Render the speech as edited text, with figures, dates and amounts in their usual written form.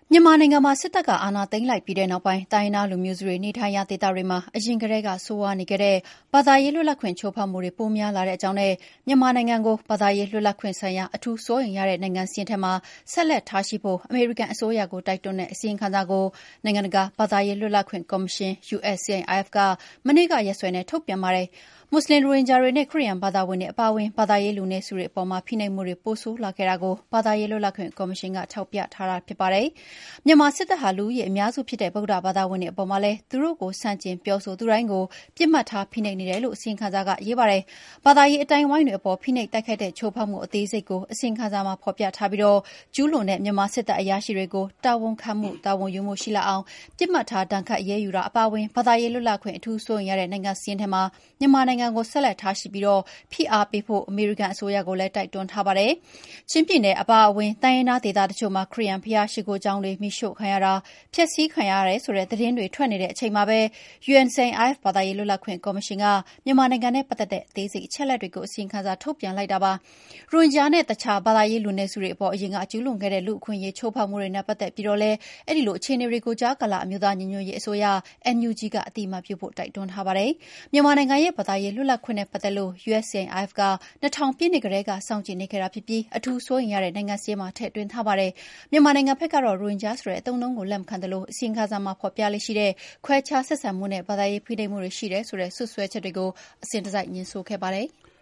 မြန်မာနိုင်ငံမှာစစ်တပ်ကအာဏာသိမ်းလိုက်ပြီးတဲ့နောက်ပိုင်းတိုင်းရင်းသားလူမျိုးစုတွေနေထိုင်ရာဒေသတွေမှာအရင်ကတည်းကဆိုးဝါးနေခဲ့တဲ့ဘာသာရေးလွတ်လပ်ခွင့်ချိုးဖောက်မှုတွေပိုများလာတဲ့အကြောင်းနဲ့မြန်မာနိုင်ငံကိုဘာသာရေးလွတ်လပ်ခွင့်ဆိုင်ရာအထူးစိုးရိမ်ရတဲ့နိုင်ငံစာရင်းထဲမှာဆက်လက်ထားရှိဖို့အမေရိကန်အစိုးရကိုတိုက်တွန်းတဲ့အစီရင်ခံစာကိုနိုင်ငံတကာဘာသာရေးလွတ်လပ်ခွင့်ကော်မရှင် USCIRF ကမနေ့ကရက်စွဲနဲ့ထုတ်ပြန်ပါတယ်။မွတ်ဆလင်ရိုဟင်ဂျာတွေနဲ့ခရစ်ယာန်ဘာသာဝင်တွေအပါအဝင်ဘာသာရေးလူနည်းစုတွေအပေါ်ဖိနှိပ်မှုတွေပိုဆိုးလာခဲ့တာကိုဘာသာရေးလွတ်လပ်ခွင့်ကော်မရှင်ကထောက်ပြထားတာဖြစ်ပါတယ်။မြန်မာစစ်တပ်ဟာလူဦးရေအများစုဖြစ်တဲ့ဗုဒ္ဓဘာသာဝင်တွေအပေါ်မှာလည်းသူတို့ကိုဆန့်ကျင်ပြောဆိုသူတိုင်းကိုပြစ်မှတ်ထားဖိနှိပ်နေတယ်လို့အစီရင်ခံစာကရေးပါတယ်။ဘာသာရေးအတိုင်းဝိုင်းတွေအပေါ်ဖိနှိပ်တိုက်ခိုက်တဲ့ချိုးဖောက်မှုအသေးစိတ်ကိုအစီရင်ခံစာမှာဖော်ပြထားပြီးကျူးလွန်တဲ့မြန်မာစစ်တပ်အရာရှိတွေကိုတာဝန်ခံမှုတာဝန်ယူမှုရှိလာအောင်ပြစ်မှတ်ထားဒဏ်ခတ်အရေးယူတာအပါအဝင်ဘာသာရေးလွတ်လပ်ခွင့်အထူးစိုးရိမ်ရတဲ့နိုင်ငံစာရင်းထဲမှာမြန်မာနိုင်ငံကိုဆက်လက်ထားရှိပြီးဖိအားပေးဖို့အမေရိကန်အစိုးရကိုလည်းတိုက်တွန်းထားပါတယ်။ချင်းပြည်နယ်အပါအဝင်တိုင်းရင်းသားဒေသတချို့မှာခရစ်ယာန်ဘုရားရှိခိုးကျောင်းတွေမိရှို့ခံရတာဖျက်ဆီးခံရတယ်ဆိုတဲ့သတင်းတွေထွက်နေတဲ့အချိန်မှာပဲ USCIRF ဘာသာရေးလွတ်လပ်ခွင့်ကော်မရှင်ကမြန်မာနိုင်ငံနဲ့ပတ်သက်တဲ့အသေးစိတ်အချက်အလက်တွေကိုအစီရင်ခံစာထုတ်ပြန်လိုက်တာပါ။ရိုဟင်ဂျာနဲ့တခြားဘာသာရေးလူနည်းစုတွေအပေါ်အရင်ကကျူးလွန်ခဲ့တဲ့လူ့အခွင့်အရေးချိုးဖောက်မှုတွေနဲ့ပတ်သက်ပြီးလည်းအဲဒီလိုအခြေအနေတွေကိုကြားကာလအမျိုးသားညီညွတ်ရေးအစိုးရ NUG ကအတိအမှတ်ပြုဖို့တိုက်တွန်းထားပါတယ်။မြန်မာနိုင်ငံရဲ့ဘာသာရေးလွတ်လပ်ခွင့်နဲ့ပတ်သက်လို့ USCIRF က2000ပြည့်နှစ်ကတည်းကစောင့်ကြည့်နေခဲ့တာဖြစ်ပြီးအထူးစိုးရိမ်ရတဲ့နိုင်ငံစာရင်းမှာထည့်သွင်းထားပါတယ်။မြန်မာနိုင်ငံဘက်ကတော့ရိုဟင်ဂျာဆိုတဲ့အသုံးအနှုန်းကိုလက်မခံသလိုအစီရင်ခံစာမှာဖော်ပြလေ့ရှိတဲ့ခွဲခြားဆက်ဆံမှုနဲ့ဘာသာရေးဖိနှိပ်မှုတွေရှိတယ်ဆိုတဲ့စွပ်စွဲချက်တွေကိုအစဉ်တစိုက်ငြင်းဆိုခဲ့ပါတယ်။